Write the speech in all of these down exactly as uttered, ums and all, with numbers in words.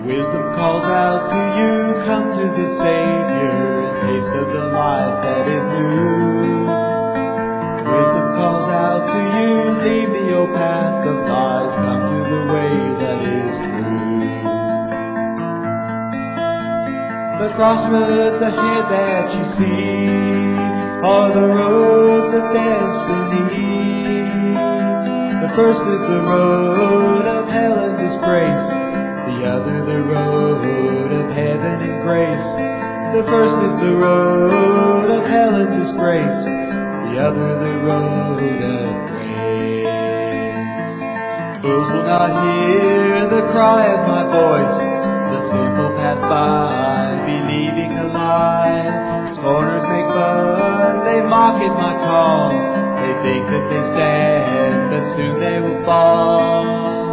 Wisdom calls out to you, come to the Savior, and taste of the life that is new. Wisdom calls out to you, leave the old path of lies, come to the way that is true. The crossroads ahead that you see are the roads of destiny. The first is the road of hell and disgrace, the other the road of heaven and grace. The first is the road of hell and disgrace, the other the road of grace. Fools will not hear the cry of my voice, the simple pass by, believing a lie. Scorners make fun, they mock at my call. They think that they stand, but soon they will fall.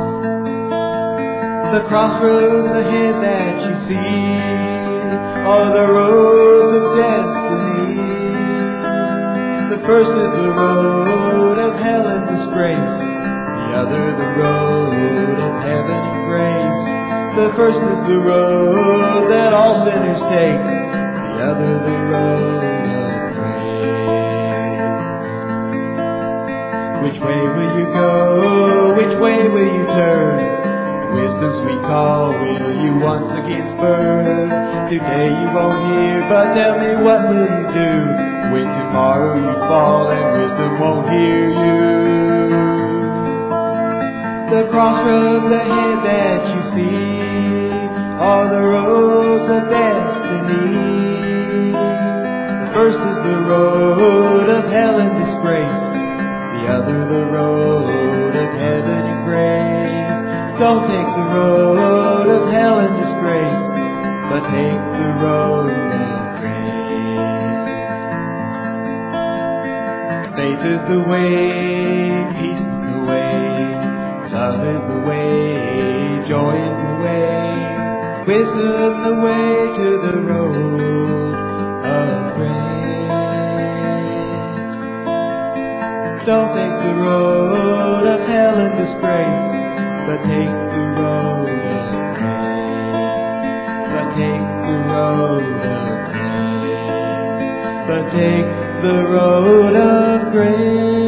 The crossroads ahead that you see are the roads of destiny. The first is the road of hell and disgrace, the other the road of heaven and grace. The first is the road that all sinners take, the other the road of grace. Which way will you go? Which way will you turn? Wisdom sweet call, will you once again spurn? Today you won't hear, but tell me what will you do when tomorrow you fall and wisdom won't hear you? The crossroads ahead that you see are the roads of destiny. The first is the road of hell and disgrace, the other the road of heaven and grace. Don't take the road of hell and disgrace, but take the road of grace. Faith is the way, peace is the way, love is the way, joy is the way, wisdom the way to the road of grace. Don't take the road of hell and disgrace, but take the road of grace. But take the road of grace. But take the road of grace.